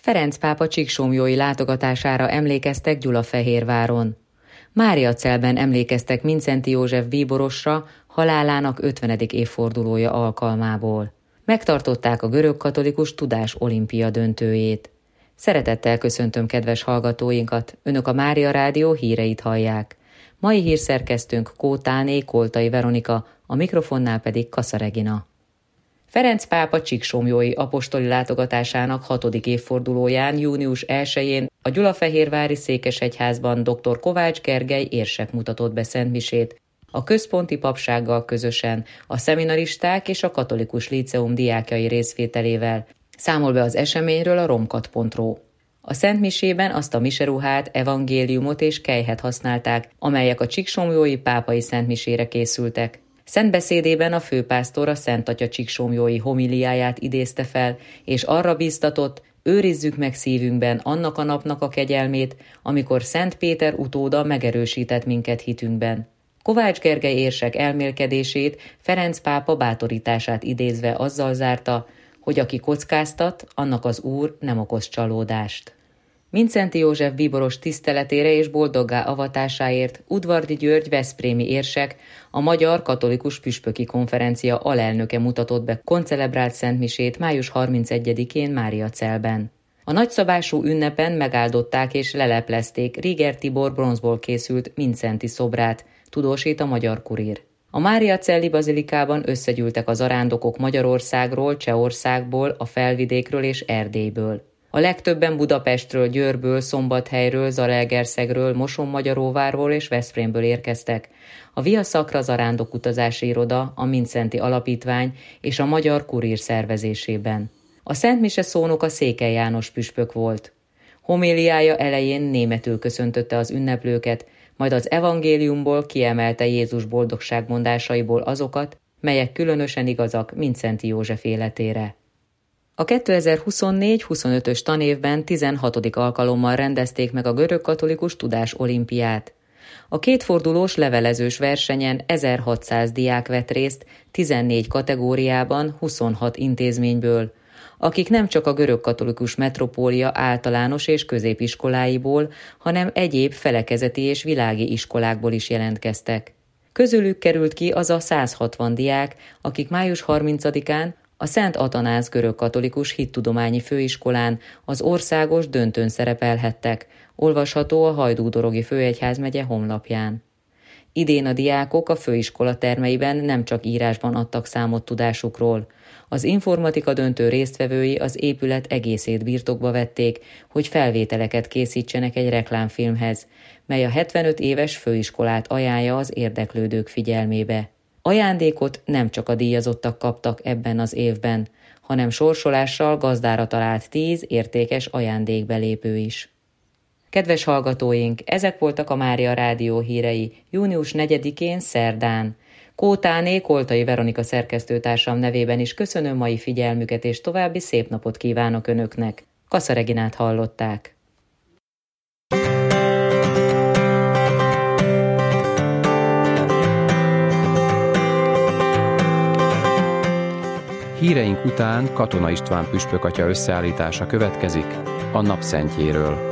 Ferenc pápa csíksomlyói látogatására emlékeztek Gyulafehérváron. Máriacelben emlékeztek Mindszenty József bíborosra halálának 50. évfordulója alkalmából. Megtartották a görögkatolikus tudás olimpia döntőjét. Szeretettel köszöntöm kedves hallgatóinkat, Önök a Mária Rádió híreit hallják. Mai hírszerkesztőnk Kótáné Koltai Veronika, a mikrofonnál pedig Kassa Regina. Ferenc pápa csíksomlyói apostoli látogatásának 6. évfordulóján június 1-én a gyulafehérvári székesegyházban dr. Kovács Gergely érsek mutatott be szentmisét, a központi papsággal közösen, a szeminaristák és a katolikus líceum diákjai részvételével. Számol be az eseményről a romkat.ro. A szentmisében azt a miseruhát, evangéliumot és kelyhet használták, amelyek a csíksomlyói pápai szentmisére készültek. Szentbeszédében a főpásztor a Szent Atya csíksomlyói homiliáját idézte fel, és arra bíztatott, őrizzük meg szívünkben annak a napnak a kegyelmét, amikor Szent Péter utóda megerősített minket hitünkben. Kovács Gergely érsek elmélkedését Ferenc pápa bátorítását idézve azzal zárta, hogy aki kockáztat, annak az Úr nem okoz csalódást. Mindszenty József bíboros tiszteletére és boldoggá avatásáért Udvardy György veszprémi érsek, a Magyar Katolikus Püspöki Konferencia alelnöke mutatott be koncelebrált szentmisét május 31-én Máriacelben. A nagyszabású ünnepen megáldották és leleplezték Riger Tibor bronzból készült Mindszenty szobrát, tudósít a Magyar Kurír. A Máriacelli bazilikában összegyűltek az arándokok Magyarországról, Csehországból, a Felvidékről és Erdélyből. A legtöbben Budapestről, Győrből, Szombathelyről, Zalaegerszegről, Mosonmagyaróvárról és Veszprémből érkeztek. A Via Sacra zarándokutazási iroda, a Mindszenty Alapítvány és a Magyar Kurír szervezésében. A szentmise szónoka Székely János püspök volt. Homiliája elején németül köszöntötte az ünneplőket, majd az evangéliumból kiemelte Jézus boldogságmondásaiból azokat, melyek különösen igazak Mindszenty József életére. A 2024-25-ös tanévben 16. alkalommal rendezték meg a görögkatolikus tudás olimpiát. A kétfordulós levelezős versenyen 1600 diák vett részt 14 kategóriában 26 intézményből, akik nem csak a görögkatolikus metropólia általános és középiskoláiból, hanem egyéb felekezeti és világi iskolákból is jelentkeztek. Közülük került ki az a 160 diák, akik május 30-án a Szent Atanáz görögkatolikus hittudományi főiskolán az országos döntőn szerepelhettek, olvasható a Hajdú-dorogi főegyházmegye honlapján. Idén a diákok a főiskola termeiben nem csak írásban adtak számot tudásukról. Az informatika döntő résztvevői az épület egészét birtokba vették, hogy felvételeket készítsenek egy reklámfilmhez, mely a 75 éves főiskolát ajánlja az érdeklődők figyelmébe. Ajándékot nem csak a díjazottak kaptak ebben az évben, hanem sorsolással gazdára talált 10 értékes ajándékbelépő is. Kedves hallgatóink, ezek voltak a Mária Rádió hírei június 4-én szerdán. Kótáné Koltai Veronika szerkesztőtársam nevében is köszönöm mai figyelmüket, és további szép napot kívánok Önöknek. Kassa Reginát hallották. Híreink után Katona István püspök atya összeállítása következik a napszentjéről.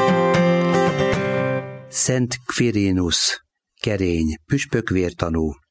Szent Quirinus, kerény, püspök vértanú.